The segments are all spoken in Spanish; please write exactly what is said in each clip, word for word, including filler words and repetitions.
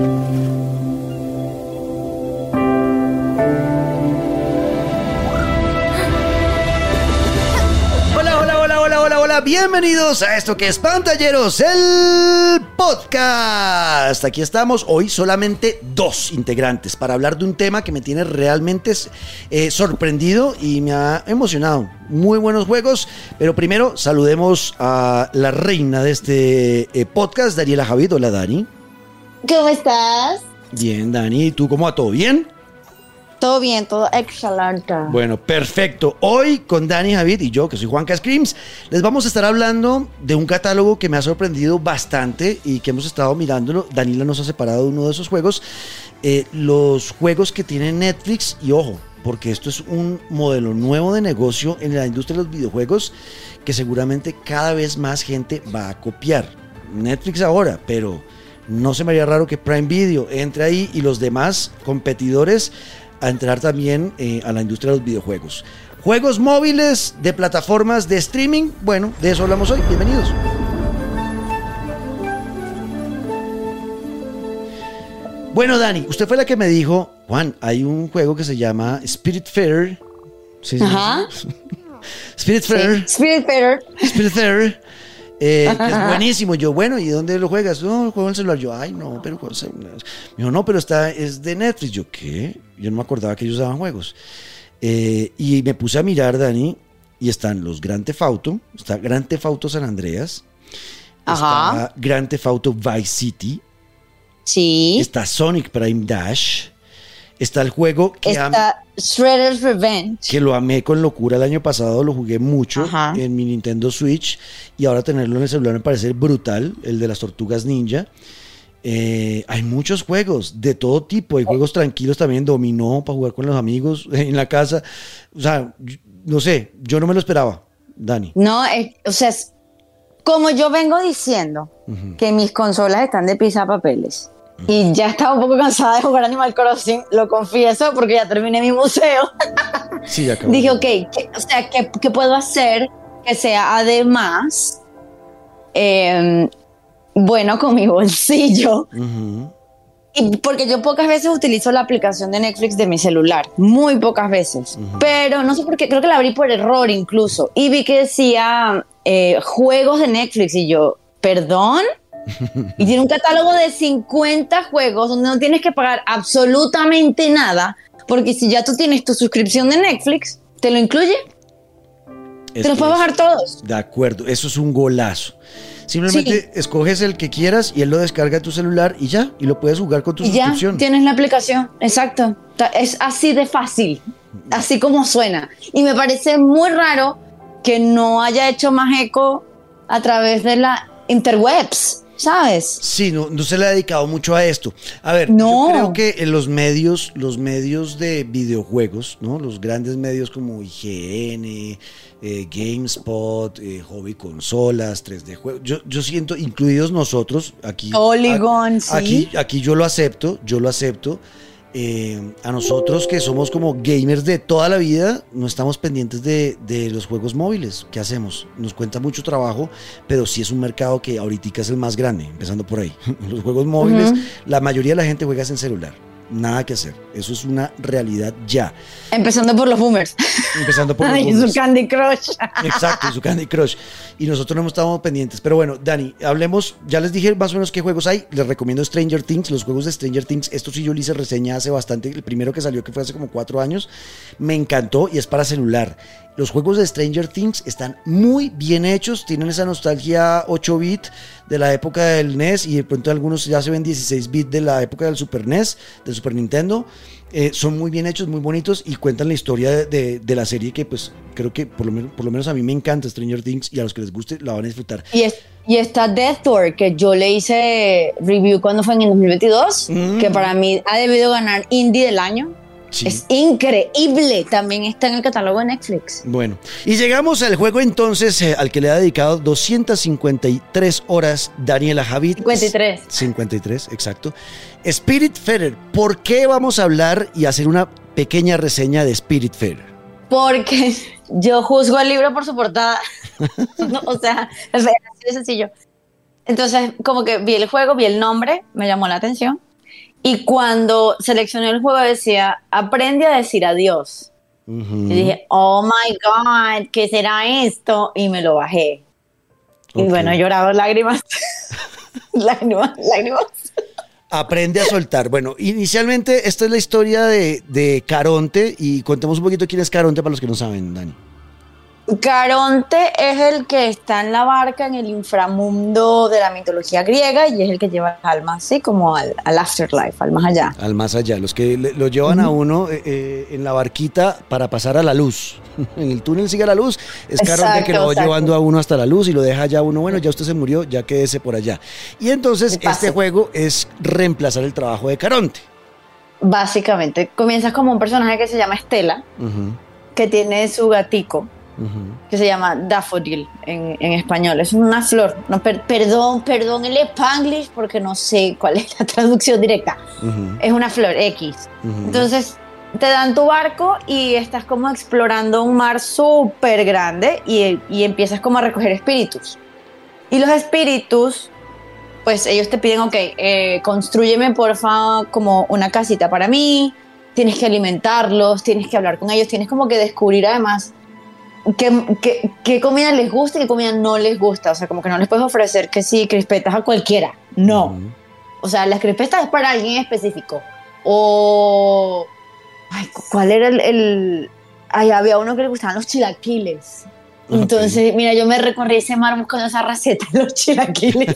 Bienvenidos a esto que es Pantalleros, el podcast. Aquí estamos hoy solamente dos integrantes para hablar de un tema que me tiene realmente eh, sorprendido y me ha emocionado. Muy buenos juegos, pero primero saludemos a la reina de este eh, podcast, Daniela Javid. Hola, Dani. ¿Cómo estás? Bien, Dani. ¿Y tú cómo va? ¿Todo bien? Todo bien, todo excelente. Bueno, perfecto. Hoy con Dani Javid y yo, que soy Juanca Screams, les vamos a estar hablando de un catálogo que me ha sorprendido bastante y que hemos estado mirándolo. Daniela nos ha separado de uno de esos juegos. Eh, los juegos que tiene Netflix, y ojo, porque esto es un modelo nuevo de negocio en la industria de los videojuegos que seguramente cada vez más gente va a copiar. Netflix ahora, pero no se me haría raro que Prime Video entre ahí y los demás competidores a entrar también eh, a la industria de los videojuegos. Juegos móviles de plataformas de streaming, bueno, de eso hablamos hoy. Bienvenidos. Bueno, Dani, usted fue la que me dijo, Juan, hay un juego que se llama Spiritfarer. ¿Sí, sí, Ajá. sí? Spiritfarer. Sí. Spiritfarer. Spiritfarer. Eh, que es buenísimo. Yo, bueno, ¿y dónde lo juegas? No, juego en el celular. Yo, ay, no, pero con celular. Me dijo, no, pero está, es de Netflix. Yo, ¿qué? Yo no me acordaba que ellos daban juegos. Eh, y me puse a mirar, Dani, y están los Grand Theft Auto, está Grand Theft Auto San Andreas, Ajá. está Grand Theft Auto Vice City, Sí. está Sonic Prime Dash, está el juego que am- Está Shredder's Revenge. que lo amé con locura el año pasado, lo jugué mucho Ajá. en mi Nintendo Switch y ahora tenerlo en el celular me parece brutal, el de las Tortugas Ninja. Eh, hay muchos juegos de todo tipo, hay juegos tranquilos también, dominó para jugar con los amigos en la casa, o sea, yo- no sé, yo no me lo esperaba, Dani. No, es- o sea, es- como yo vengo diciendo Uh-huh. que mis consolas están de pisapapeles y ya estaba un poco cansada de jugar Animal Crossing, lo confieso porque ya terminé mi museo. Sí, ya acabó. Dije, ok, ¿qué, o sea, ¿qué, qué puedo hacer que sea además eh, bueno con mi bolsillo? Uh-huh. Y porque yo pocas veces utilizo la aplicación de Netflix de mi celular, muy pocas veces, Uh-huh. pero no sé por qué, creo que la abrí por error incluso, y vi que decía eh, juegos de Netflix y yo, ¿perdón? Y tiene un catálogo de cincuenta juegos donde no tienes que pagar absolutamente nada, porque si ya tú tienes tu suscripción de Netflix, te lo incluye, Es te los que puedes es- bajar todos. De acuerdo, eso es un golazo. Simplemente Sí. escoges el que quieras y él lo descarga a tu celular y ya, y lo puedes jugar con tu Y ya suscripción. tienes la aplicación, exacto. Ta- Es así de fácil, así como suena. Y me parece muy raro que no haya hecho más eco a través de la interwebs, ¿sabes? Sí, no, no se le ha dedicado mucho a esto. A ver, No. yo creo que en los medios, los medios de videojuegos, ¿no? Los grandes medios como I G N, eh, GameSpot, eh, Hobby Consolas, tres D Juegos, yo, yo siento, incluidos nosotros, aquí. Polygon, a- sí. Aquí, aquí yo lo acepto, yo lo acepto. Eh, a nosotros que somos como gamers de toda la vida, no estamos pendientes de, de los juegos móviles. ¿Qué hacemos? Nos cuenta mucho trabajo, pero sí es un mercado que ahorita es el más grande, empezando por ahí. Los juegos móviles, Ujú. la mayoría de la gente juega en celular. Nada que hacer. Eso es una realidad ya. Empezando por los boomers. Empezando por los Ay, boomers. su Candy Crush. Exacto, y su Candy Crush. Y nosotros no hemos estado pendientes. Pero bueno, Dani, hablemos. Ya les dije más o menos qué juegos hay. Les recomiendo Stranger Things. Los juegos de Stranger Things. Esto sí yo le hice reseña hace bastante. El primero que salió, que fue hace como cuatro años. Me encantó y es para celular. Los juegos de Stranger Things están muy bien hechos. Tienen esa nostalgia ocho bit de la época del N E S. Y de pronto algunos ya se ven dieciséis bit de la época del Super N E S, del Super Nintendo. Eh, son muy bien hechos, muy bonitos y cuentan la historia de, de, de la serie que pues creo que por lo, menos, por lo menos a mí me encanta Stranger Things y a los que les guste la van a disfrutar. Y, es, y está Death Door, que yo le hice review cuando fue en el dos mil veintidós, Mm. que para mí ha debido ganar Indie del año. Sí. Es increíble. También está en el catálogo de Netflix. Bueno, y llegamos al juego entonces eh, al que le ha dedicado doscientas cincuenta y tres horas Daniela Javid. cincuenta y tres. cincuenta y tres, exacto. Spiritfarer, ¿por qué vamos a hablar y hacer una pequeña reseña de Spiritfarer? Porque yo juzgo el libro por su portada. No, o sea, es así de sencillo. Entonces, como que vi el juego, vi el nombre, me llamó la atención. Y cuando seleccioné el juego decía, aprende a decir adiós. Uh-huh. Y dije, oh my God, ¿qué será esto? Y me lo bajé. Okay. Y bueno, he llorado lágrimas. lágrimas, lágrimas. Aprende a soltar. Bueno, inicialmente esta es la historia de, de Caronte y contemos un poquito quién es Caronte para los que no saben, Dani. Caronte es el que está en la barca en el inframundo de la mitología griega y es el que lleva las almas, así como al, al afterlife, al más allá. Al más allá, los que le, lo llevan uh-huh. a uno eh, eh, en la barquita para pasar a la luz. En el túnel sigue la luz, es exacto, Caronte que lo va llevando a uno hasta la luz y lo deja ya uno, bueno, ya usted se murió, ya quédese por allá. Y entonces este juego es reemplazar el trabajo de Caronte. Básicamente, comienzas como un personaje que se llama Estela, uh-huh. que tiene su gatico. Uh-huh. Que se llama Daffodil en, en español, es una flor. No, per, perdón, perdón el Spanglish porque no sé cuál es la traducción directa. Uh-huh. Es una flor X. Uh-huh. Entonces te dan tu barco y estás como explorando un mar súper grande y, y empiezas como a recoger espíritus. Y los espíritus, pues ellos te piden, ok, eh, constrúyeme porfa como una casita para mí, tienes que alimentarlos, tienes que hablar con ellos, tienes como que descubrir además ¿Qué, qué, qué comida les gusta y qué comida no les gusta? O sea, como que no les puedes ofrecer que sí, crispetas a cualquiera. No. Uh-huh. O sea, las crispetas es para alguien específico. O... Ay, ¿cuál era el, el...? Ay, había uno que le gustaban los chilaquiles. Okay. Entonces, mira, yo me recorrí ese mar buscando esa receta de los chilaquiles.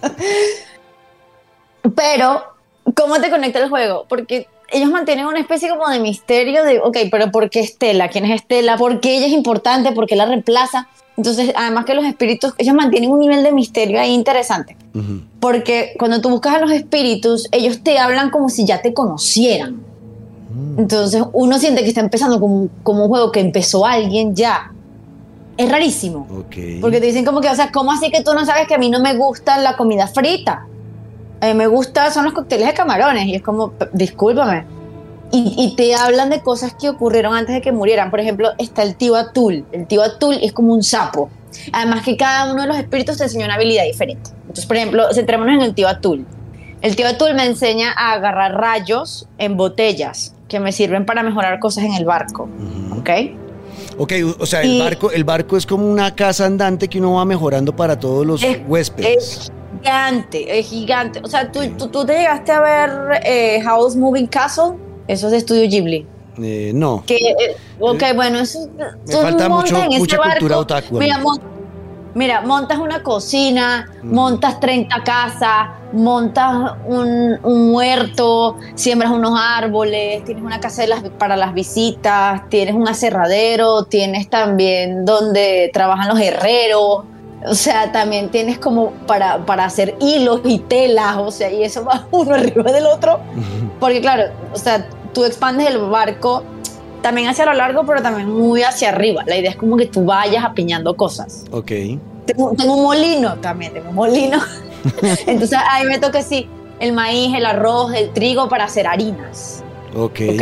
Pero, ¿cómo te conecta el juego? Porque ellos mantienen una especie como de misterio de, ok, pero ¿por qué Estela? ¿Quién es Estela? ¿Por qué ella es importante? ¿Por qué la reemplaza? Entonces, además que los espíritus, ellos mantienen un nivel de misterio ahí interesante. Uh-huh. Porque cuando tú buscas a los espíritus, ellos te hablan como si ya te conocieran. Uh-huh. Entonces, uno siente que está empezando como, como un juego que empezó alguien ya. Es rarísimo. Okay. Porque te dicen como que, o sea, ¿cómo así que tú no sabes que a mí no me gusta la comida frita? A mí me gusta, son los cócteles de camarones. Y es como, discúlpame. Y, y te hablan de cosas que ocurrieron antes de que murieran. Por ejemplo, está el tío Atul. El tío Atul es como un sapo. Además que cada uno de los espíritus te enseña una habilidad diferente. Entonces, por ejemplo, centrémonos en el tío Atul. El tío Atul me enseña a agarrar rayos en botellas que me sirven para mejorar cosas en el barco. Uh-huh. ¿Ok? Ok, o sea, el, y, barco, el barco es como una casa andante que uno va mejorando para todos los es, huéspedes. Es gigante, es gigante. O sea, ¿tú, okay. tú, tú te llegaste a ver eh, Howl's Moving Castle? Eso es de Estudio Ghibli. Eh, no. Que, eh, ok, eh, bueno, eso... Me falta mucho, mucha cultura barco, otaku. Mira, mon, mira, montas una cocina, mm. montas treinta casas, montas un, un huerto, siembras unos árboles, tienes una casa de las, para las visitas, tienes un aserradero, tienes también donde trabajan los herreros. O sea, también tienes como para, para hacer hilos y telas, o sea, y eso va uno arriba del otro. Porque claro, o sea, tú expandes el barco también hacia lo largo, pero también muy hacia arriba. La idea es como que tú vayas apiñando cosas. Ok. Tengo, tengo un molino también, tengo un molino. Entonces ahí me toca sí, el maíz, el arroz, el trigo para hacer harinas. Ok. Ok.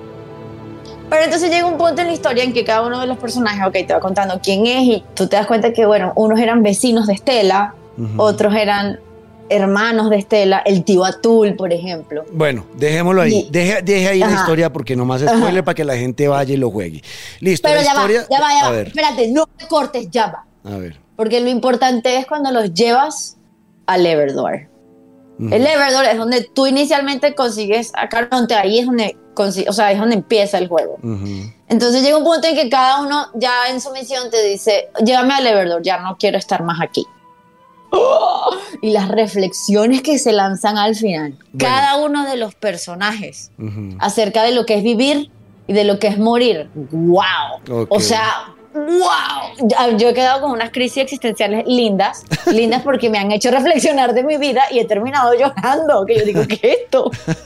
Pero entonces llega un punto en la historia en que cada uno de los personajes, ok, te va contando quién es y tú te das cuenta que, bueno, unos eran vecinos de Estela, uh-huh. otros eran hermanos de Estela, el tío Atul, por ejemplo. Bueno, dejémoslo ahí. Y, deje, deje ahí ajá. la historia porque nomás spoiler ajá. para que la gente vaya y lo juegue. Listo, pero la ya historia... va, ya va, ya va. Espérate, no te cortes, ya va. A ver. Porque lo importante es cuando los llevas al Everdor. Uh-huh. El Everdor es donde tú inicialmente consigues a Caronte, ahí es donde... O sea, es donde empieza el juego. Uh-huh. Entonces llega un punto en que cada uno ya en su misión te dice, llévame al Everdor, ya no quiero estar más aquí. ¡Oh! Y las reflexiones que se lanzan al final, bueno. cada uno de los personajes uh-huh. acerca de lo que es vivir y de lo que es morir. ¡Wow! Okay. O sea, ¡wow! Yo he quedado con unas crisis existenciales lindas, lindas porque me han hecho reflexionar de mi vida y he terminado llorando, que yo digo, ¿qué es esto?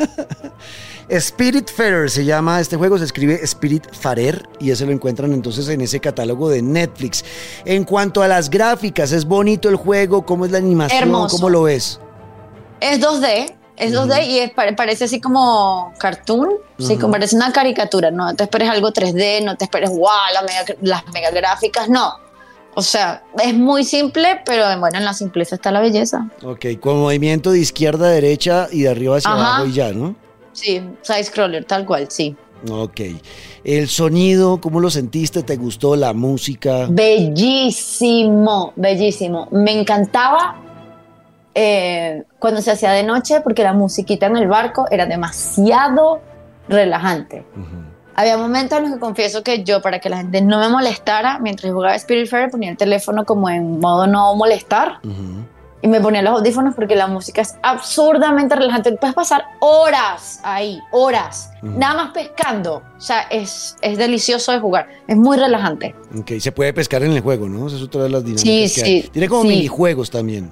Spiritfarer se llama este juego, se escribe Spiritfarer y ese lo encuentran entonces en ese catálogo de Netflix. En cuanto a las gráficas, ¿es bonito el juego? ¿Cómo es la animación? Hermoso. ¿Cómo lo ves? Es dos D, es uh-huh. dos D y es, parece así como cartoon, uh-huh. sí, como parece una caricatura, no te esperes algo tres D, no te esperes wow, la mega, las mega gráficas, no. O sea, es muy simple, pero bueno, en la simpleza está la belleza. Ok, con movimiento de izquierda a derecha y de arriba hacia Ajá. abajo y ya, ¿no? Sí, side-scroller, tal cual, sí. Ok. El sonido, ¿cómo lo sentiste? ¿Te gustó la música? Bellísimo, bellísimo. Me encantaba eh, cuando se hacía de noche porque la musiquita en el barco era demasiado relajante. Uh-huh. Había momentos en los que confieso que yo, para que la gente no me molestara, mientras jugaba Spiritfarer, ponía el teléfono como en modo no molestar. Uh-huh. Y me ponía los audífonos porque la música es absurdamente relajante. Puedes pasar horas ahí, horas, uh-huh. nada más pescando. O sea, es, es delicioso de jugar. Es muy relajante. Ok, se puede pescar en el juego, ¿no? Esa es otra de las dinámicas sí, que sí, hay. Tiene como sí. minijuegos también.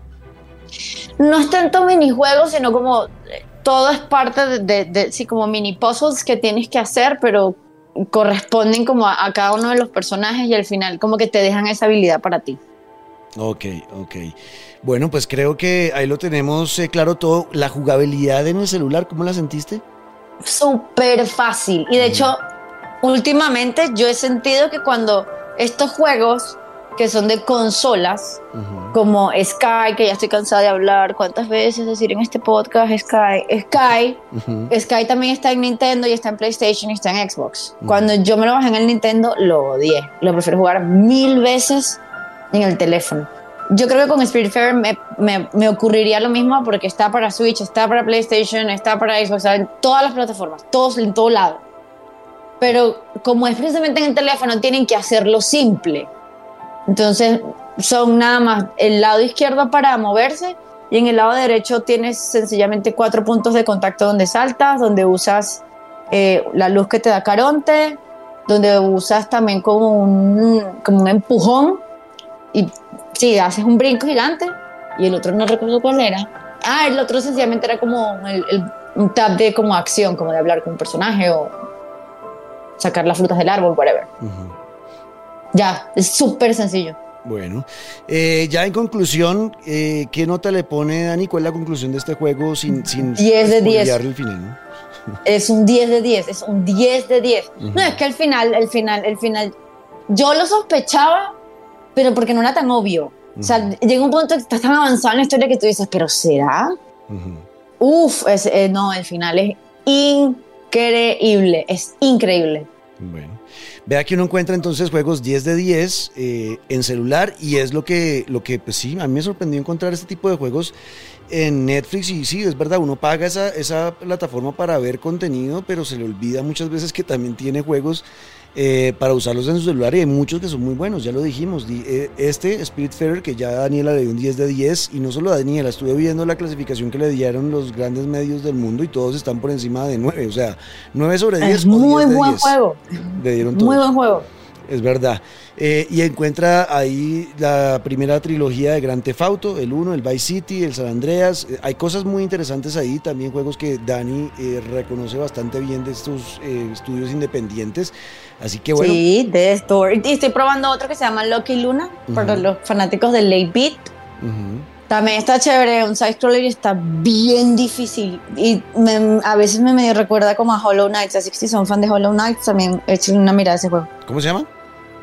No es tanto minijuegos, sino como todo es parte de, de, de sí, como mini puzzles que tienes que hacer, pero corresponden como a, a cada uno de los personajes y al final como que te dejan esa habilidad para ti. Ok, ok. Bueno, pues creo que ahí lo tenemos eh, claro todo. La jugabilidad en el celular, ¿cómo la sentiste? Súper fácil. Y de hecho, últimamente yo he sentido que cuando estos juegos que son de consolas, uh-huh. como Sky, que ya estoy cansada de hablar cuántas veces decir en este podcast Sky, Sky, uh-huh. Sky también está en Nintendo y está en PlayStation y está en Xbox. Uh-huh. Cuando yo me lo bajé en el Nintendo, lo odié. Lo prefiero jugar mil veces en el teléfono. Yo creo que con Spiritfarer me, me, me ocurriría lo mismo porque está para Switch, está para PlayStation, está para Xbox, está en todas las plataformas, todos en todo lado. Pero como es precisamente en el teléfono, tienen que hacerlo simple. Entonces son nada más el lado izquierdo para moverse y en el lado derecho tienes sencillamente cuatro puntos de contacto donde saltas, donde usas eh, la luz que te da Caronte, donde usas también como un, como un empujón y sí, haces un brinco gigante y el otro no recuerdo cuál era. Ah, el otro sencillamente era como el, el, un tab de como acción, como de hablar con un personaje o sacar las frutas del árbol, whatever. Uh-huh. Ya, es súper sencillo. Bueno, eh, ya en conclusión, eh, ¿qué nota le pone Dani? ¿Cuál es la conclusión de este juego sin, sin diez de diez. El final, ¿no? Es un diez de diez, es un diez de diez. Uh-huh. No, es que el final, el final, el final, yo lo sospechaba, pero porque no era tan obvio. Uh-huh. O sea, llega un punto que estás tan avanzado en la historia que tú dices, ¿pero será? Uh-huh. Uf, es, eh, no, el final es increíble, es increíble. Bueno, vea que uno encuentra entonces juegos diez de diez eh, en celular y es lo que, lo que, pues sí, a mí me sorprendió encontrar este tipo de juegos en Netflix y sí, es verdad, uno paga esa, esa plataforma para ver contenido, pero se le olvida muchas veces que también tiene juegos eh, para usarlos en su celular y hay muchos que son muy buenos, ya lo dijimos. Este, Spiritfarer, que ya Daniela le dio un diez de diez y no solo a Daniela, estuve viendo la clasificación que le dieron los grandes medios del mundo y todos están por encima de nueve, o sea, nueve sobre diez. Es muy buen juego. Le dieron todos. Muy buen juego. Es verdad. Eh, y encuentra ahí la primera trilogía de Grand Theft Auto, el uno, el Vice City, el San Andreas. Eh, hay cosas muy interesantes ahí, también juegos que Dani eh, reconoce bastante bien de estos eh, estudios independientes. Así que bueno. Sí, de esto. Y estoy probando otro que se llama Lucky Luna, uh-huh. para los fanáticos del eight bit. Uh-huh. También está chévere, un side-scroller y está bien difícil. Y me, a veces me, me recuerda como a Hollow Knight, así que si son fan de Hollow Knight, también echen una mirada a ese juego. ¿Cómo se llama?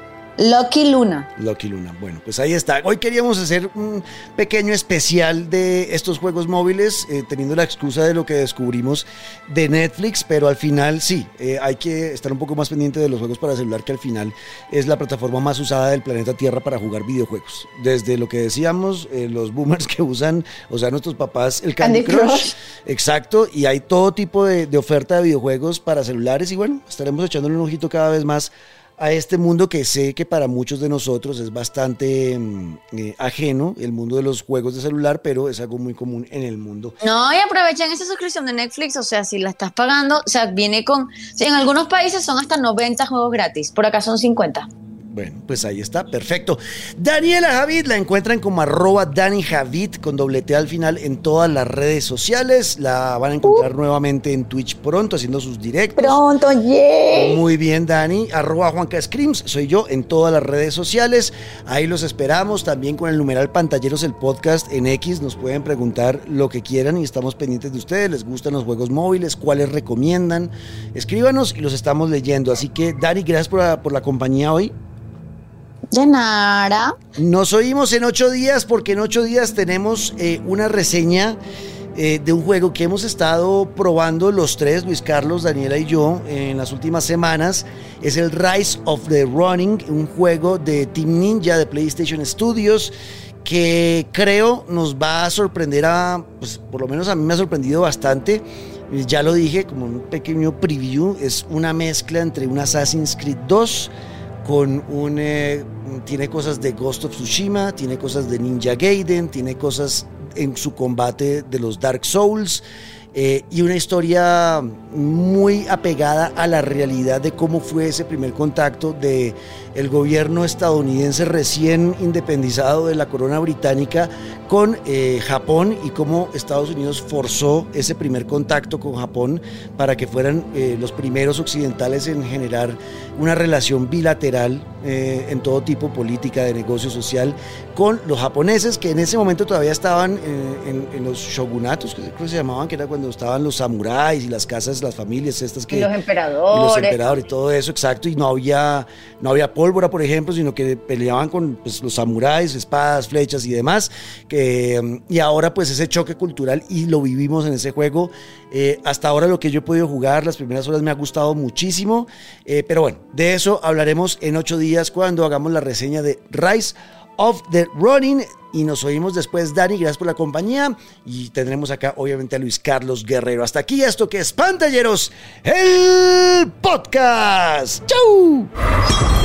Lucky Luna. Lucky Luna. Bueno, pues ahí está. Hoy queríamos hacer un pequeño especial de estos juegos móviles, eh, teniendo la excusa de lo que descubrimos de Netflix, pero al final sí, eh, hay que estar un poco más pendiente de los juegos para celular, que al final es la plataforma más usada del planeta Tierra para jugar videojuegos. Desde lo que decíamos, eh, los boomers que usan, o sea, nuestros papás, el Candy, Candy Crush. Crush. Exacto, y hay todo tipo de, de oferta de videojuegos para celulares y bueno, estaremos echándole un ojito cada vez más a este mundo que sé que para muchos de nosotros es bastante eh, ajeno, el mundo de los juegos de celular, pero es algo muy común en el mundo. No, y aprovechen esa suscripción de Netflix, o sea, si la estás pagando, o sea, viene con... Si en algunos países son hasta noventa juegos gratis, por acá son cincuenta. Bueno, pues ahí está, perfecto. Daniela Javid la encuentran como arroba Dani Javid con doble T al final en todas las redes sociales. La van a encontrar uh. nuevamente en Twitch pronto haciendo sus directos. Pronto, yeah. Muy bien, Dani. Arroba Juanca Screams, soy yo en todas las redes sociales. Ahí los esperamos también con el numeral Pantalleros, el podcast en X. Nos pueden preguntar lo que quieran y estamos pendientes de ustedes. ¿Les gustan los juegos móviles? ¿Cuáles recomiendan? Escríbanos y los estamos leyendo. Así que, Dani, gracias por la, por la compañía hoy. De nada. Nos oímos en ocho días porque en ocho días tenemos eh, una reseña eh, de un juego que hemos estado probando los tres, Luis Carlos, Daniela y yo, en las últimas semanas. Es el Rise of the Ronin, un juego de Team Ninja de PlayStation Studios que creo nos va a sorprender a, pues por lo menos a mí me ha sorprendido bastante. Ya lo dije, como un pequeño preview, es una mezcla entre un Assassin's Creed dos con un... Eh, tiene cosas de Ghost of Tsushima, tiene cosas de Ninja Gaiden, tiene cosas en su combate de los Dark Souls, eh, y una historia muy apegada a la realidad de cómo fue ese primer contacto de el gobierno estadounidense recién independizado de la corona británica con eh, Japón, y cómo Estados Unidos forzó ese primer contacto con Japón para que fueran eh, los primeros occidentales en generar una relación bilateral eh, en todo tipo, política, de negocio, social, con los japoneses, que en ese momento todavía estaban eh, en, en los shogunatos, que creo que se llamaban, que era cuando estaban los samuráis y las casas, las familias estas que... Y los emperadores. Y los emperadores y todo eso, exacto, y no había, no había pólvora, por ejemplo, sino que peleaban con pues, los samuráis, espadas, flechas y demás, que, y ahora pues ese choque cultural, y lo vivimos en ese juego. Eh, hasta ahora lo que yo he podido jugar, las primeras horas me ha gustado muchísimo, eh, pero bueno, de eso hablaremos en ocho días cuando hagamos la reseña de Rise of the Ronin, y nos oímos después. Dani, gracias por la compañía, y tendremos acá obviamente a Luis Carlos Guerrero. Hasta aquí esto que es Pantalleros, el podcast. ¡Chau!